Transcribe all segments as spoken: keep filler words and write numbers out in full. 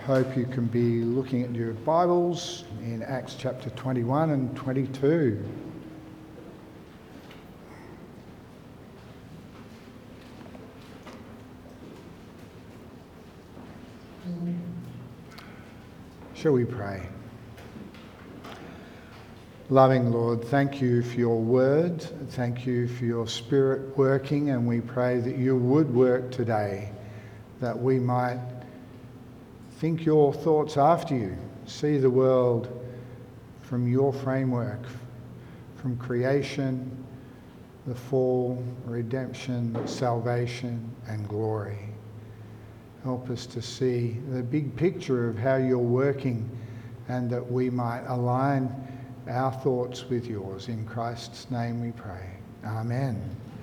hope you can be looking at your Bibles in Acts chapter twenty-one and twenty-two. Shall we pray? Loving Lord, thank you for your word. Thank you for your Spirit working, and we pray that you would work today, that we might think your thoughts after you, see the world from your framework, from creation, the fall, redemption, salvation, and glory. Help us to see the big picture of how you're working, and that we might align our thoughts with yours. In Christ's name we pray. Amen.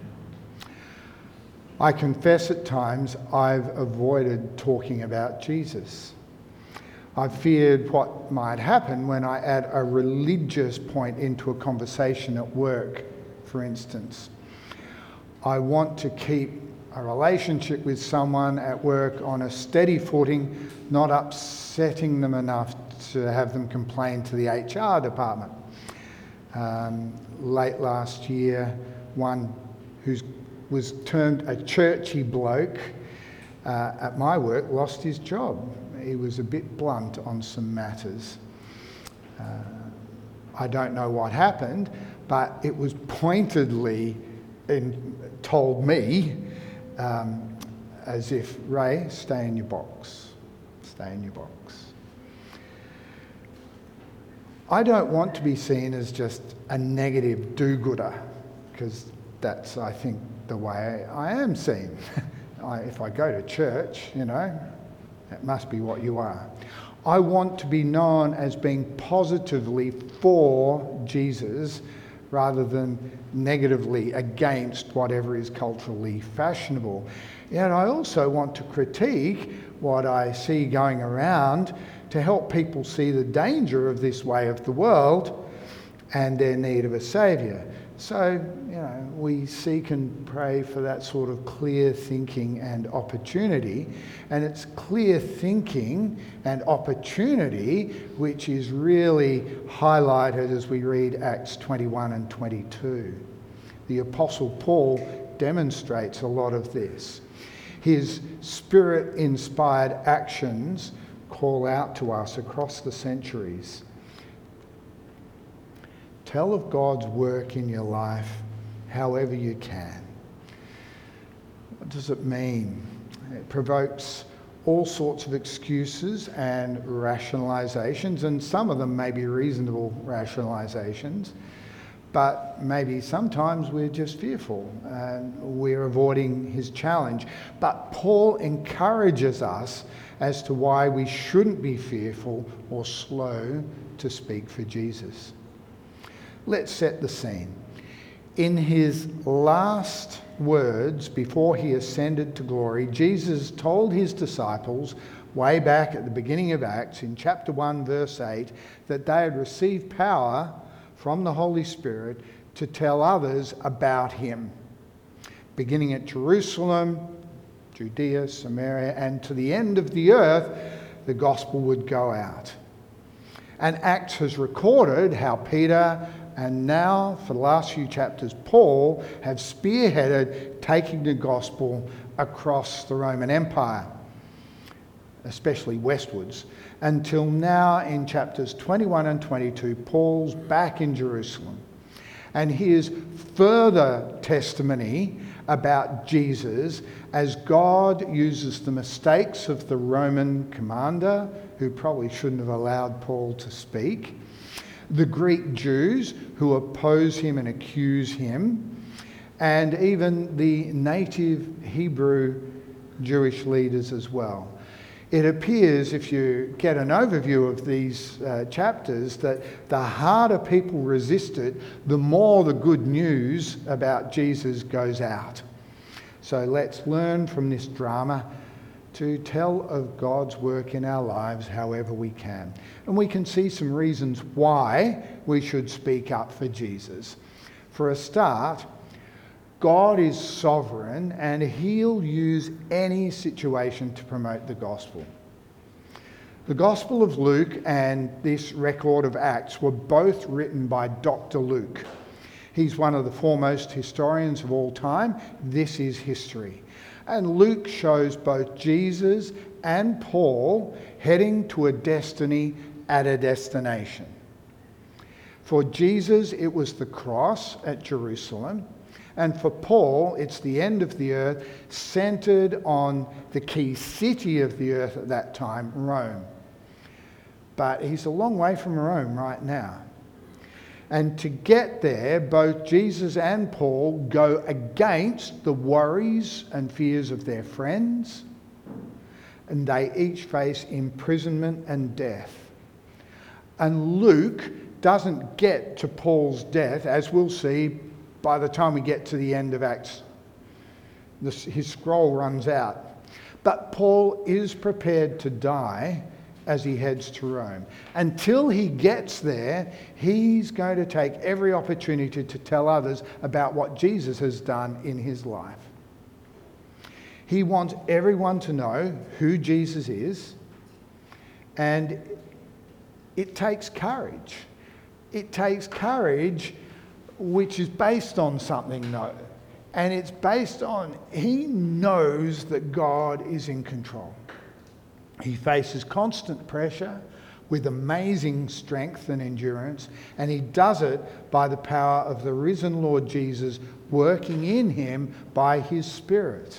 I confess at times I've avoided talking about Jesus. I've feared what might happen when I add a religious point into a conversation at work, for instance. I want to keep a relationship with someone at work on a steady footing, not upsetting them enough to have them complain to the H R department. Um, late last year, one who was termed a churchy bloke uh, at my work lost his job. He was a bit blunt on some matters. Uh, I don't know what happened, but it was pointedly in, told me um, as if, Ray, stay in your box. Stay in your box. I don't want to be seen as just a negative do-gooder, because that's, I think, the way I am seen. I, if I go to church, you know, that must be what you are. I want to be known as being positively for Jesus rather than negatively against whatever is culturally fashionable. Yet I also want to critique what I see going around to help people see the danger of this way of the world and their need of a saviour. So, you know, we seek and pray for that sort of clear thinking and opportunity. And it's clear thinking and opportunity which is really highlighted as we read Acts twenty-one and twenty-two. The Apostle Paul demonstrates a lot of this. His Spirit-inspired actions call out to us across the centuries. Tell of God's work in your life however you can. What does it mean? It provokes all sorts of excuses and rationalizations, and some of them may be reasonable rationalizations, but maybe sometimes we're just fearful and we're avoiding his challenge. But Paul encourages us as to why we shouldn't be fearful or slow to speak for Jesus. Let's set the scene. In his last words before he ascended to glory, Jesus told his disciples way back at the beginning of Acts in chapter one verse eight that they had received power from the Holy Spirit to tell others about him, beginning at Jerusalem, Judea, Samaria, and to the end of the earth, the gospel would go out. And Acts has recorded how Peter and now, for the last few chapters, Paul have spearheaded taking the gospel across the Roman Empire, especially westwards, until now in chapters twenty-one and twenty-two, Paul's back in Jerusalem. And here's further testimony about Jesus as God uses the mistakes of the Roman commander, who probably shouldn't have allowed Paul to speak, the Greek Jews who oppose him and accuse him, and even the native Hebrew Jewish leaders as well. It appears, if you get an overview of these uh, chapters, that the harder people resist it, the more the good news about Jesus goes out. So let's learn from this drama to tell of God's work in our lives however we can. And we can see some reasons why we should speak up for Jesus. For a start, God is sovereign and he'll use any situation to promote the gospel. The Gospel of Luke and this record of Acts were both written by Doctor Luke. He's one of the foremost historians of all time. This is history. And Luke shows both Jesus and Paul heading to a destiny at a destination. For Jesus, it was the cross at Jerusalem. And for Paul, it's the end of the earth, centered on the key city of the earth at that time, Rome. But he's a long way from Rome right now. And to get there, both Jesus and Paul go against the worries and fears of their friends, and they each face imprisonment and death. And Luke doesn't get to Paul's death, as we'll see by the time we get to the end of Acts. This, his scroll runs out. But Paul is prepared to die as he heads to Rome. Until he gets there, he's going to take every opportunity to tell others about what Jesus has done in his life. He wants everyone to know who Jesus is, and it takes courage. It takes courage which is based on something, no. And it's based on, he knows that God is in control. He faces constant pressure with amazing strength and endurance, and he does it by the power of the risen Lord Jesus working in him by his Spirit.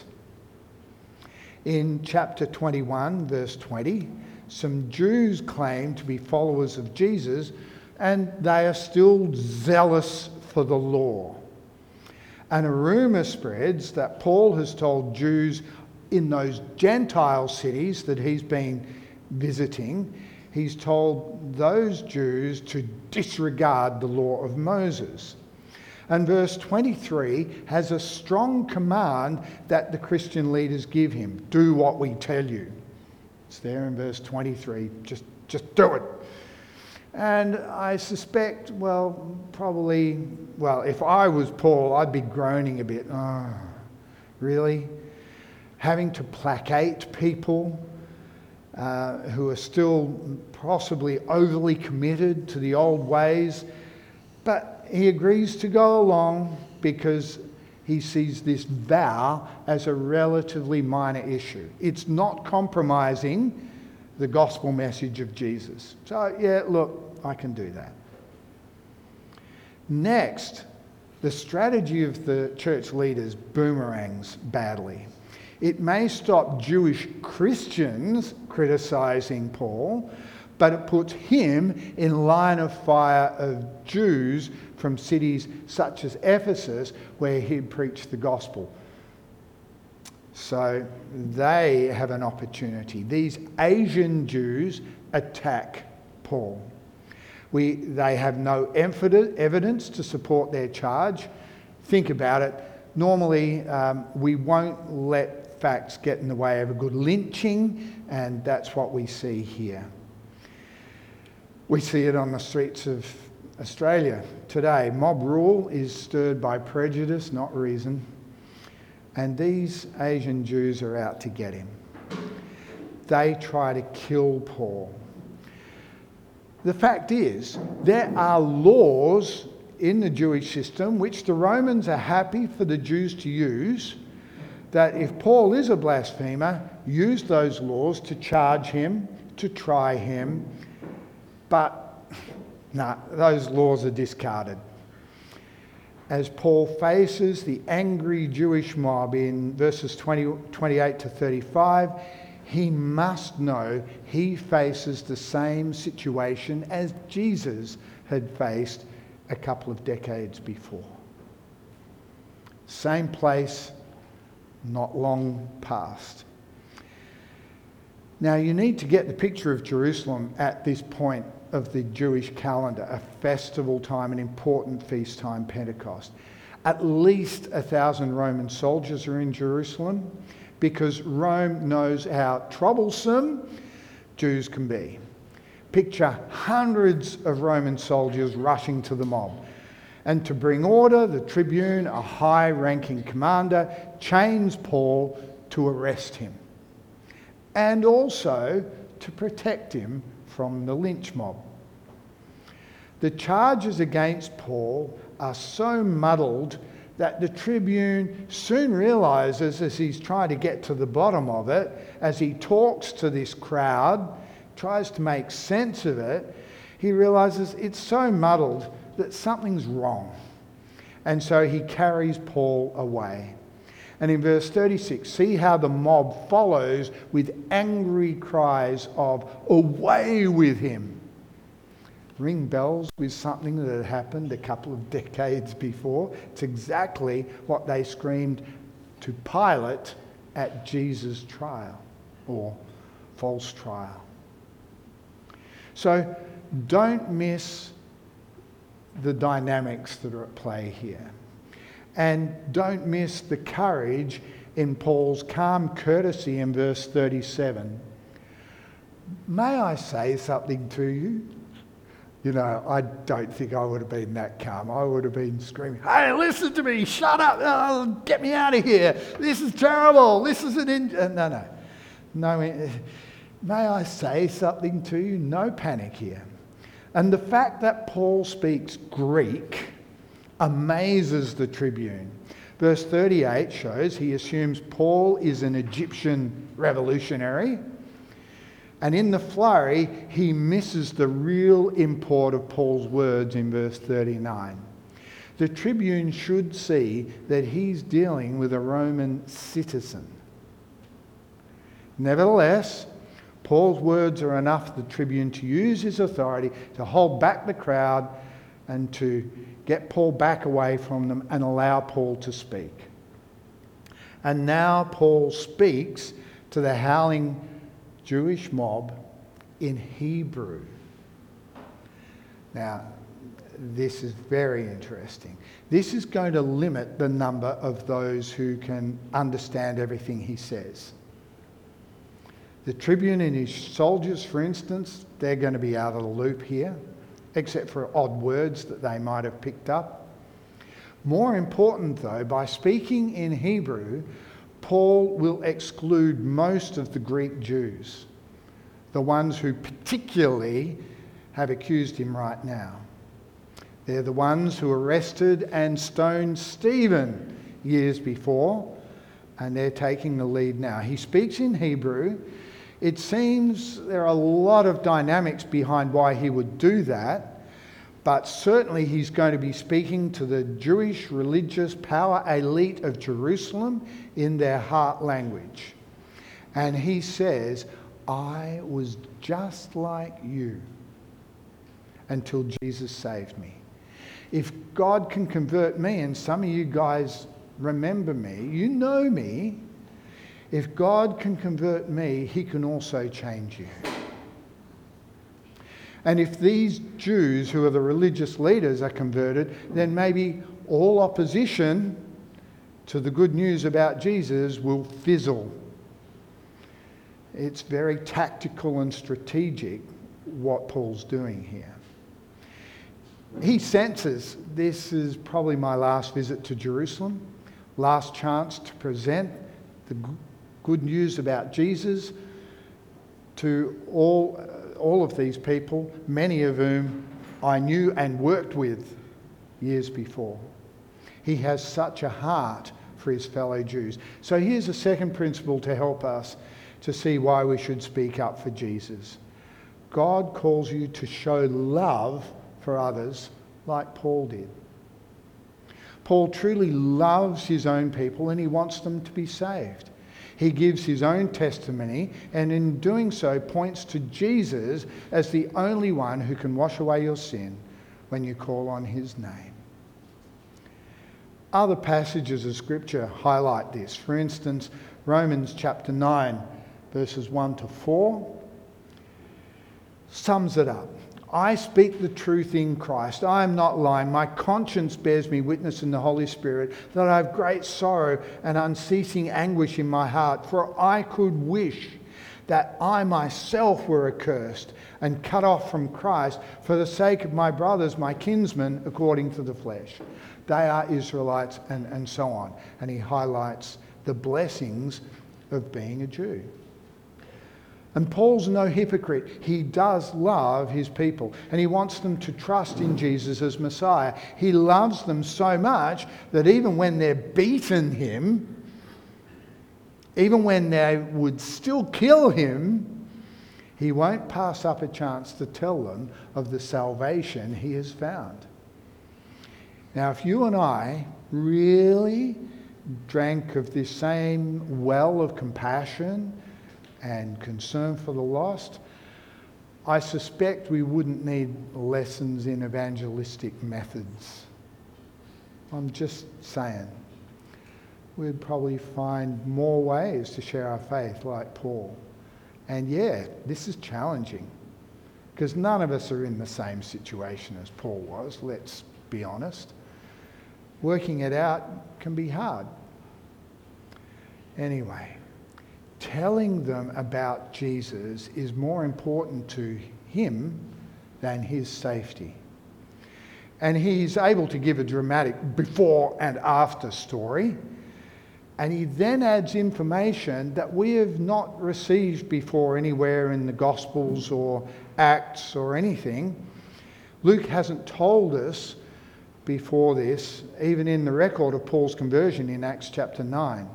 In chapter twenty-one, verse twenty, some Jews claim to be followers of Jesus, and they are still zealous for the law. And a rumour spreads that Paul has told Jews in those Gentile cities that he's been visiting, he's told those Jews to disregard the law of Moses. And verse twenty-three has a strong command that the Christian leaders give him. Do what we tell you. It's there in verse twenty-three. Just, just do it. And I suspect, well, probably, well, if I was Paul, I'd be groaning a bit. Oh, really? Having to placate people uh, who are still possibly overly committed to the old ways. But he agrees to go along because he sees this vow as a relatively minor issue. It's not compromising the gospel message of Jesus. So, yeah, look, I can do that. Next, the strategy of the church leaders boomerangs badly. It may stop Jewish Christians criticising Paul, but it puts him in line of fire of Jews from cities such as Ephesus, where he preached the gospel. So they have an opportunity. These Asian Jews attack Paul. We, they have no evidence to support their charge. Think about it. Normally, um, we won't let facts get in the way of a good lynching, and that's what we see here. We see it on the streets of Australia today. Mob rule is stirred by prejudice, not reason. And these Asian Jews are out to get him. They try to kill Paul. The fact is, there are laws in the Jewish system which the Romans are happy for the Jews to use, that if Paul is a blasphemer, use those laws to charge him, to try him. But no, nah, those laws are discarded. As Paul faces the angry Jewish mob in verses twenty, twenty-eight to thirty-five, he must know he faces the same situation as Jesus had faced a couple of decades before. Same place, not long past. Now you need to get the picture of Jerusalem at this point of the Jewish calendar, a festival time, an important feast time, Pentecost. At least a thousand Roman soldiers are in Jerusalem because Rome knows how troublesome Jews can be. Picture hundreds of Roman soldiers rushing to the mob. And to bring order, the tribune, a high-ranking commander, chains Paul to arrest him. And also to protect him from the lynch mob. The charges against Paul are so muddled that the Tribune soon realises, as he's trying to get to the bottom of it, as he talks to this crowd, tries to make sense of it, he realises it's so muddled that something's wrong. And so he carries Paul away. And in verse thirty-six, see how the mob follows with angry cries of, "Away with him!" Ring bells with something that had happened a couple of decades before. It's exactly what they screamed to Pilate at Jesus' trial, or false trial. So don't miss the dynamics that are at play here. And don't miss the courage in Paul's calm courtesy in verse thirty-seven. May I say something to you? You know, I don't think I would have been that calm. I would have been screaming, "Hey, listen to me, shut up, oh, get me out of here. This is terrible, this is an... In-. Uh, no, no. no. Uh, may I say something to you? No panic here. And the fact that Paul speaks Greek amazes the Tribune. Verse thirty-eight shows he assumes Paul is an Egyptian revolutionary, and in the flurry he misses the real import of Paul's words in verse thirty-nine. The Tribune should see that he's dealing with a Roman citizen. Nevertheless, Paul's words are enough for the Tribune to use his authority to hold back the crowd and to get Paul back away from them and allow Paul to speak. And now Paul speaks to the howling Jewish mob in Hebrew. Now, this is very interesting. This is going to limit the number of those who can understand everything he says. The Tribune and his soldiers, for instance, they're going to be out of the loop here, except for odd words that they might have picked up. More important though, by speaking in Hebrew, Paul will exclude most of the Greek Jews, the ones who particularly have accused him right now. They're the ones who arrested and stoned Stephen years before, and they're taking the lead now. He speaks in Hebrew. It seems there are a lot of dynamics behind why he would do that, but certainly he's going to be speaking to the Jewish religious power elite of Jerusalem in their heart language. And he says, "I was just like you until Jesus saved me. If God can convert me," and some of you guys remember me, you know me, if God can convert me, he can also change you. And if these Jews who are the religious leaders are converted, then maybe all opposition to the good news about Jesus will fizzle. It's very tactical and strategic what Paul's doing here. He senses this is probably my last visit to Jerusalem, last chance to present the good news about Jesus to all, all of these people, many of whom I knew and worked with years before. He has such a heart for his fellow Jews. So here's a second principle to help us to see why we should speak up for Jesus. God calls you to show love for others like Paul did. Paul truly loves his own people and he wants them to be saved. He gives his own testimony and in doing so points to Jesus as the only one who can wash away your sin when you call on his name. Other passages of Scripture highlight this. For instance, Romans chapter nine, verses one to four, sums it up. I speak the truth in Christ. I am not lying. My conscience bears me witness in the Holy Spirit that I have great sorrow and unceasing anguish in my heart. For I could wish that I myself were accursed and cut off from Christ for the sake of my brothers, my kinsmen, according to the flesh. They are Israelites, and, and so on. And he highlights the blessings of being a Jew. And Paul's no hypocrite. He does love his people and he wants them to trust in Jesus as Messiah. He loves them so much that even when they're beating him, even when they would still kill him, he won't pass up a chance to tell them of the salvation he has found. Now, if you and I really drank of this same well of compassion and concern for the lost, I suspect we wouldn't need lessons in evangelistic methods. I'm just saying. We'd probably find more ways to share our faith like Paul. And yeah, this is challenging because none of us are in the same situation as Paul was, let's be honest. Working it out can be hard. Anyway, telling them about Jesus is more important to him than his safety. And he's able to give a dramatic before and after story. And he then adds information that we have not received before anywhere in the Gospels or Acts or anything. Luke hasn't told us before this, even in the record of Paul's conversion in Acts chapter nine.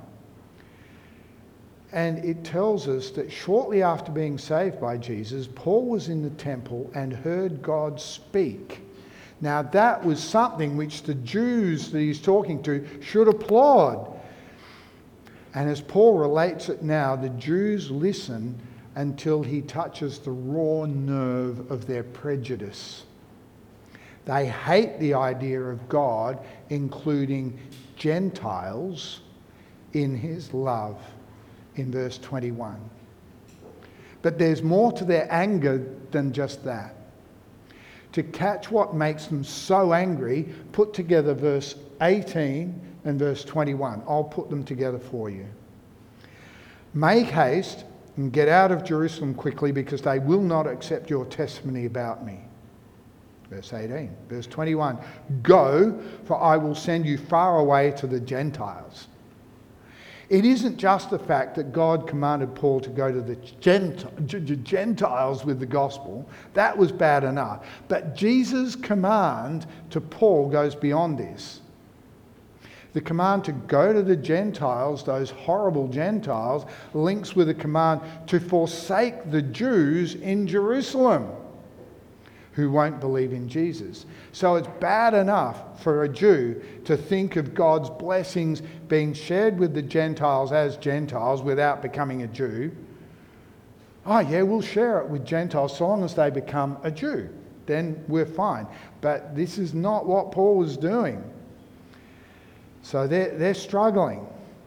And it tells us that shortly after being saved by Jesus, Paul was in the temple and heard God speak. Now that was something which the Jews that he's talking to should applaud. And as Paul relates it now, the Jews listen until he touches the raw nerve of their prejudice. They hate the idea of God including Gentiles in his love in verse twenty-one. But there's more to their anger than just that. To catch what makes them so angry, put together verse eighteen and verse twenty-one. I'll put them together for you. Make haste and get out of Jerusalem quickly because they will not accept your testimony about me. Verse eighteen. Verse twenty-one. Go, for I will send you far away to the Gentiles. It isn't just the fact that God commanded Paul to go to the Gentiles with the gospel. That was bad enough. But Jesus' command to Paul goes beyond this. The command to go to the Gentiles, those horrible Gentiles, links with a command to forsake the Jews in Jerusalem who won't believe in Jesus. So it's bad enough for a Jew to think of God's blessings being shared with the Gentiles as Gentiles without becoming a Jew. Oh yeah, we'll share it with Gentiles so long as they become a Jew. Then we're fine. But this is not what Paul was doing. So they're, they're struggling.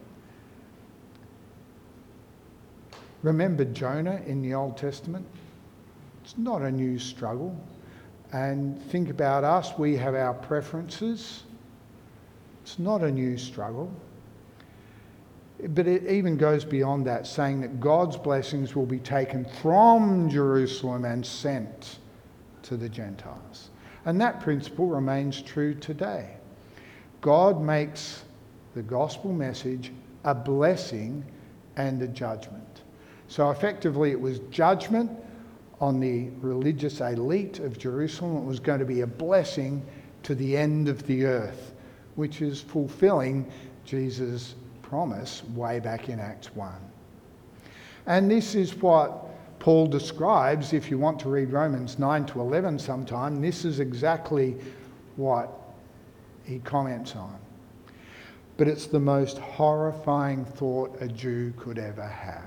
Remember Jonah in the Old Testament? It's not a new struggle. And think about us, we have our preferences. It's not a new struggle. But it even goes beyond that, saying that God's blessings will be taken from Jerusalem and sent to the Gentiles. And that principle remains true today. God makes the gospel message a blessing and a judgment. So effectively it was judgment on the religious elite of Jerusalem. It was going to be a blessing to the end of the earth, which is fulfilling Jesus' promise way back in Acts one. And this is what Paul describes, if you want to read Romans nine to eleven sometime, this is exactly what he comments on. But it's the most horrifying thought a Jew could ever have.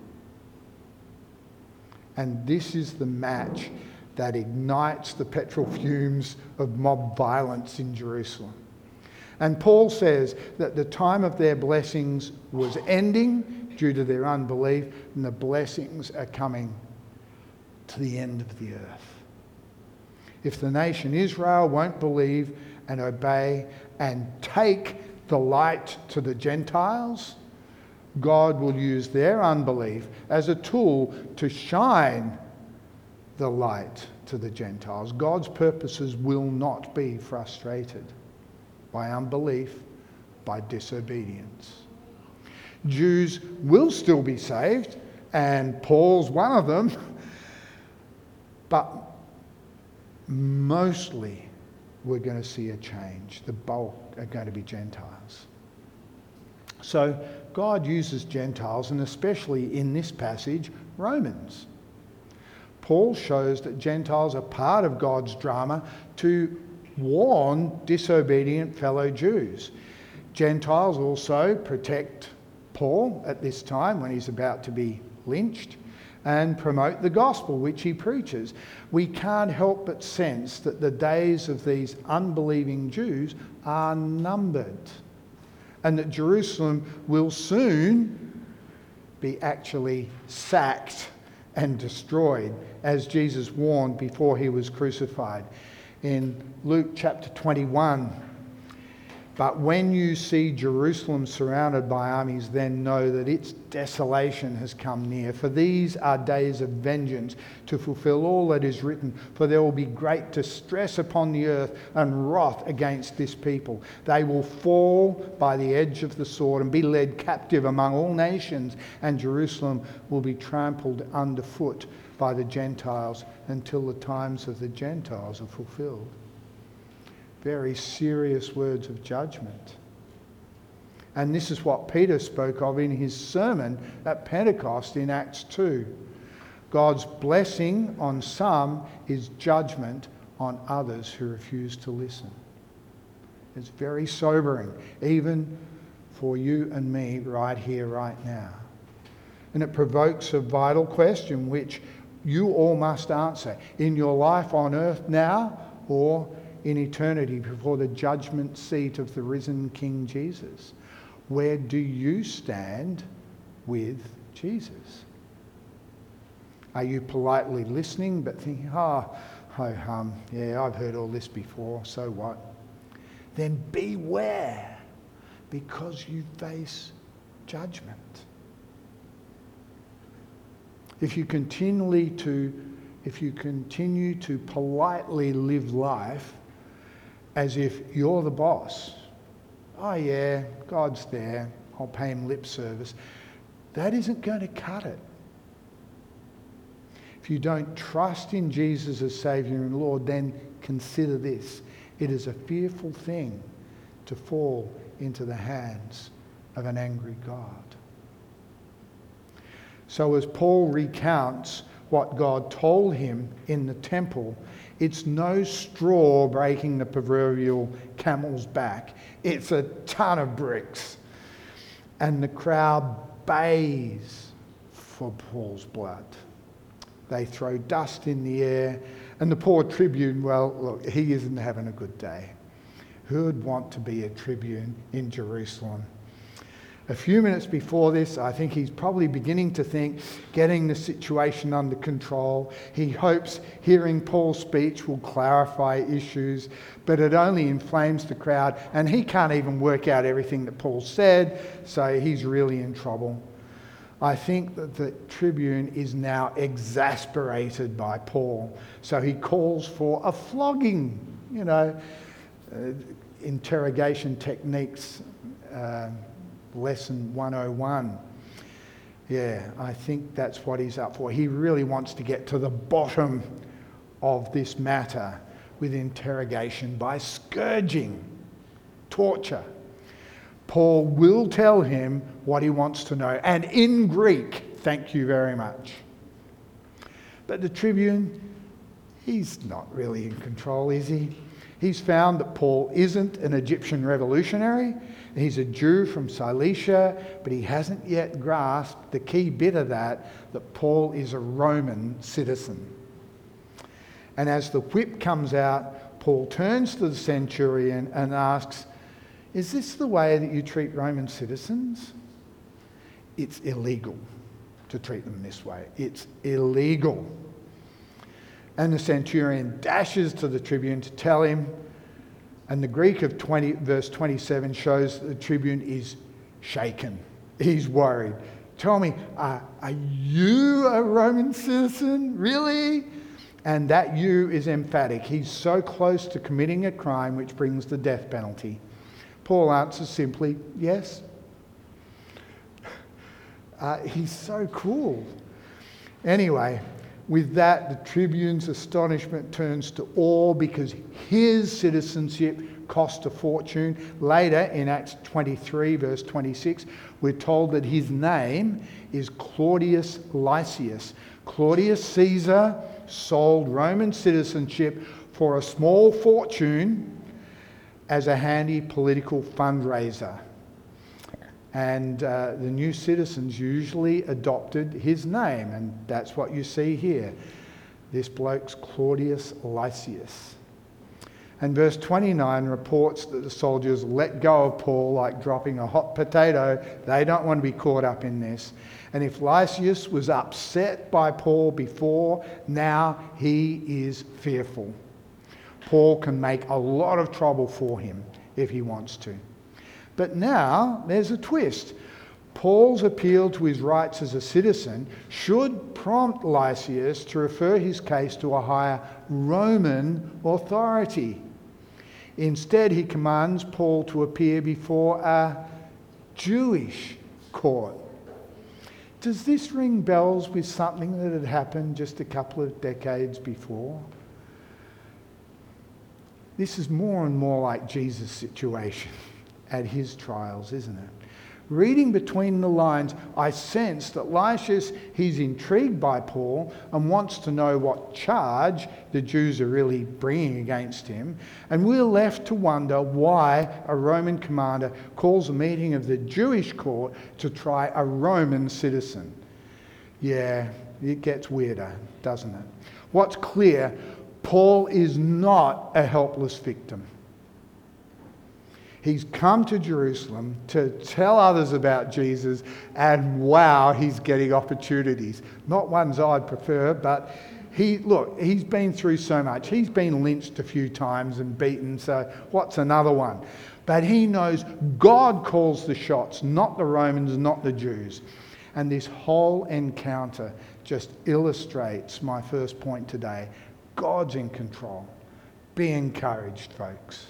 And this is the match that ignites the petrol fumes of mob violence in Jerusalem. And Paul says that the time of their blessings was ending due to their unbelief, and the blessings are coming to the end of the earth. If the nation Israel won't believe and obey and take the light to the Gentiles, God will use their unbelief as a tool to shine the light to the Gentiles. God's purposes will not be frustrated by unbelief, by disobedience. Jews will still be saved and Paul's one of them, but mostly we're going to see a change. The bulk are going to be Gentiles. So God uses Gentiles, and especially in this passage, Romans. Paul shows that Gentiles are part of God's drama to warn disobedient fellow Jews. Gentiles also protect Paul at this time when he's about to be lynched and promote the gospel which he preaches. We can't help but sense that the days of these unbelieving Jews are numbered, and that Jerusalem will soon be actually sacked and destroyed, as Jesus warned before he was crucified. In Luke chapter twenty-one, but when you see Jerusalem surrounded by armies, then know that its desolation has come near. For these are days of vengeance, to fulfill all that is written. For there will be great distress upon the earth and wrath against this people. They will fall by the edge of the sword and be led captive among all nations, and Jerusalem will be trampled underfoot by the Gentiles until the times of the Gentiles are fulfilled. Very serious words of judgment. And this is what Peter spoke of in his sermon at Pentecost in Acts two. God's blessing on some is judgment on others who refuse to listen. It's very sobering, even for you and me right here, right now. And it provokes a vital question which you all must answer in your life on earth now, or in eternity before the judgment seat of the risen King Jesus. Where do you stand with Jesus? Are you politely listening but thinking, oh, ho hum, yeah, I've heard all this before, so what? Then beware, because you face judgment. If you continually to, if you continue to politely live life as if you're the boss, oh yeah, God's there, I'll pay him lip service, that isn't going to cut it. If you don't trust in Jesus as Saviour and Lord, then consider this. It is a fearful thing to fall into the hands of an angry God. So as Paul recounts what God told him in the temple, it's no straw breaking the proverbial camel's back. It's a ton of bricks. And the crowd bays for Paul's blood. They throw dust in the air. And the poor tribune, well, look, he isn't having a good day. Who would want to be a tribune in Jerusalem? A few minutes before this, I think he's probably beginning to think, getting the situation under control. He hopes hearing Paul's speech will clarify issues, but it only inflames the crowd, and he can't even work out everything that Paul said, so he's really in trouble. I think that the tribune is now exasperated by Paul, so he calls for a flogging, you know, uh, interrogation techniques, uh, lesson one oh one. Yeah, I think that's what he's up for. He really wants to get to the bottom of this matter with interrogation by scourging, torture. Paul will tell him what he wants to know, and in Greek, thank you very much. But the tribune, he's not really in control, is he? He's found that Paul isn't an Egyptian revolutionary. He's a Jew from Cilicia, but he hasn't yet grasped the key bit of that, that Paul is a Roman citizen. And as the whip comes out, Paul turns to the centurion and asks, is this the way that you treat Roman citizens? It's illegal to treat them this way. It's illegal. And the centurion dashes to the tribune to tell him, and the Greek of twenty, verse twenty-seven shows the tribune is shaken. He's worried. Tell me, uh, are you a Roman citizen? Really? And that you is emphatic. He's so close to committing a crime which brings the death penalty. Paul answers simply, yes. Uh, he's so cool. Anyway, with that, the tribune's astonishment turns to awe because his citizenship cost a fortune. Later, in Acts twenty-three, verse twenty-six, we're told that his name is Claudius Lysias. Claudius Caesar sold Roman citizenship for a small fortune as a handy political fundraiser. And uh, the new citizens usually adopted his name, and that's what you see here. This bloke's Claudius Lysias. And verse twenty-nine reports that the soldiers let go of Paul like dropping a hot potato. They don't want to be caught up in this. And if Lysias was upset by Paul before, now he is fearful. Paul can make a lot of trouble for him if he wants to. But now there's a twist. Paul's appeal to his rights as a citizen should prompt Lysias to refer his case to a higher Roman authority. Instead, he commands Paul to appear before a Jewish court. Does this ring bells with something that had happened just a couple of decades before? This is more and more like Jesus' situation at his trials, isn't it? Reading between the lines, I sense that Lysias, he's intrigued by Paul and wants to know what charge the Jews are really bringing against him. And we're left to wonder why a Roman commander calls a meeting of the Jewish court to try a Roman citizen. Yeah, it gets weirder, doesn't it? What's clear, Paul is not a helpless victim. He's come to Jerusalem to tell others about Jesus, and wow, he's getting opportunities. Not ones I'd prefer, but he, look, he's been through so much. He's been lynched a few times and beaten, so what's another one? But he knows God calls the shots, not the Romans, not the Jews. And this whole encounter just illustrates my first point today. God's in control. Be encouraged, folks.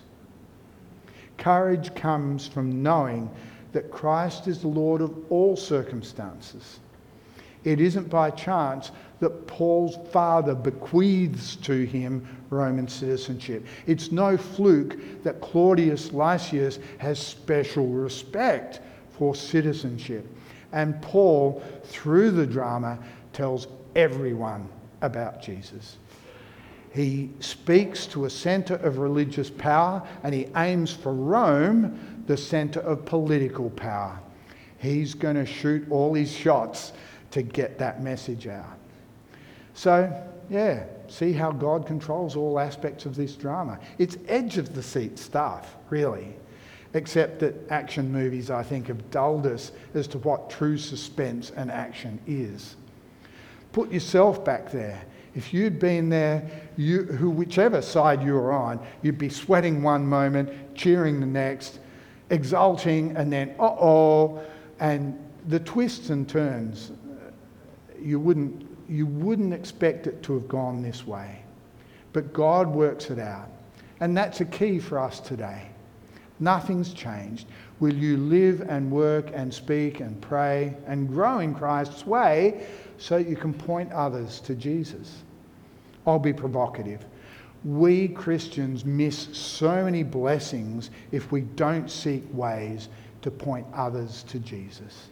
Courage comes from knowing that Christ is the Lord of all circumstances. It isn't by chance that Paul's father bequeaths to him Roman citizenship. It's no fluke that Claudius Lysias has special respect for citizenship. And Paul, through the drama, tells everyone about Jesus. He speaks to a centre of religious power, and he aims for Rome, the centre of political power. He's going to shoot all his shots to get that message out. So, yeah, see how God controls all aspects of this drama. It's edge of the seat stuff, really. Except that action movies, I think, have dulled us as to what true suspense and action is. Put yourself back there. If you'd been there, you, who, whichever side you were on, you'd be sweating one moment, cheering the next, exulting, and then, uh-oh, and the twists and turns, you wouldn't, you wouldn't expect it to have gone this way. But God works it out. And that's a key for us today. Nothing's changed. Will you live and work and speak and pray and grow in Christ's way so you can point others to Jesus? I'll be provocative. We Christians miss so many blessings if we don't seek ways to point others to Jesus.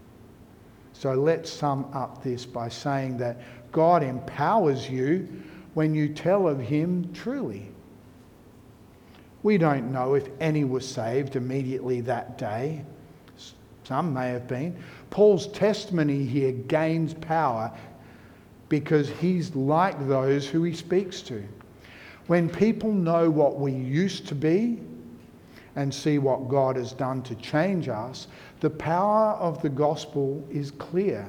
So let's sum up this by saying that God empowers you when you tell of him truly. We don't know if any were saved immediately that day. Some may have been. Paul's testimony here gains power because he's like those who he speaks to. When people know what we used to be and see what God has done to change us, the power of the gospel is clear.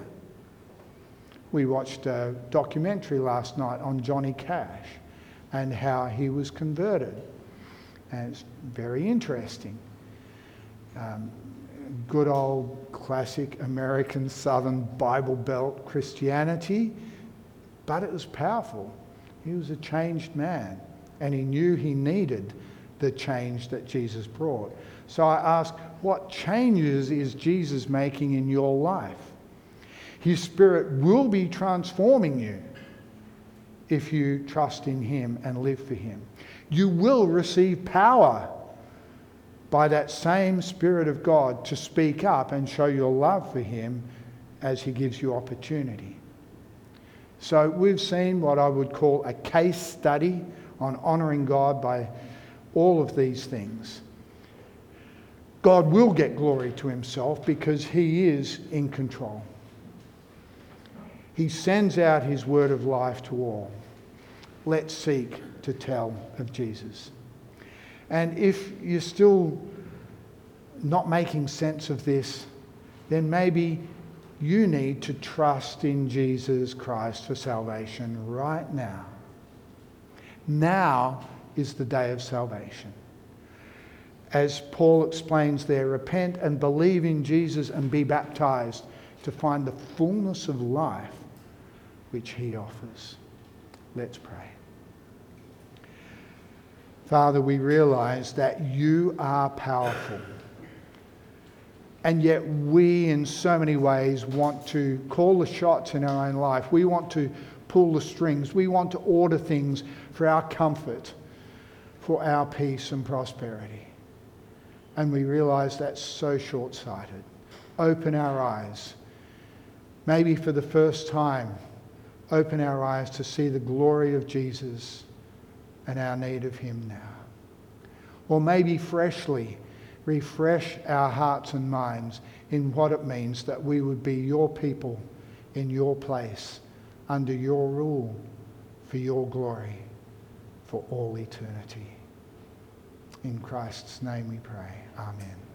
We watched a documentary last night on Johnny Cash and how he was converted. And it's very interesting. Um, good old classic American Southern Bible Belt Christianity, but it was powerful. He was a changed man, and he knew he needed the change that Jesus brought. So I ask, what changes is Jesus making in your life? His Spirit will be transforming you if you trust in Him and live for Him. You will receive power by that same Spirit of God to speak up and show your love for Him as He gives you opportunity. So we've seen what I would call a case study on honouring God by all of these things. God will get glory to Himself because He is in control. He sends out His word of life to all. Let's seek to tell of Jesus. And if you're still not making sense of this, then maybe you need to trust in Jesus Christ for salvation right now. Now is the day of salvation. As Paul explains there, repent and believe in Jesus and be baptized to find the fullness of life which He offers. Let's pray. Father, we realize that You are powerful. And yet we, in so many ways, want to call the shots in our own life. We want to pull the strings. We want to order things for our comfort, for our peace and prosperity. And we realize that's so short-sighted. Open our eyes. Maybe for the first time, open our eyes to see the glory of Jesus and our need of Him now. Or maybe freshly refresh our hearts and minds in what it means that we would be Your people in Your place, under Your rule, for Your glory, for all eternity. In Christ's name we pray. Amen.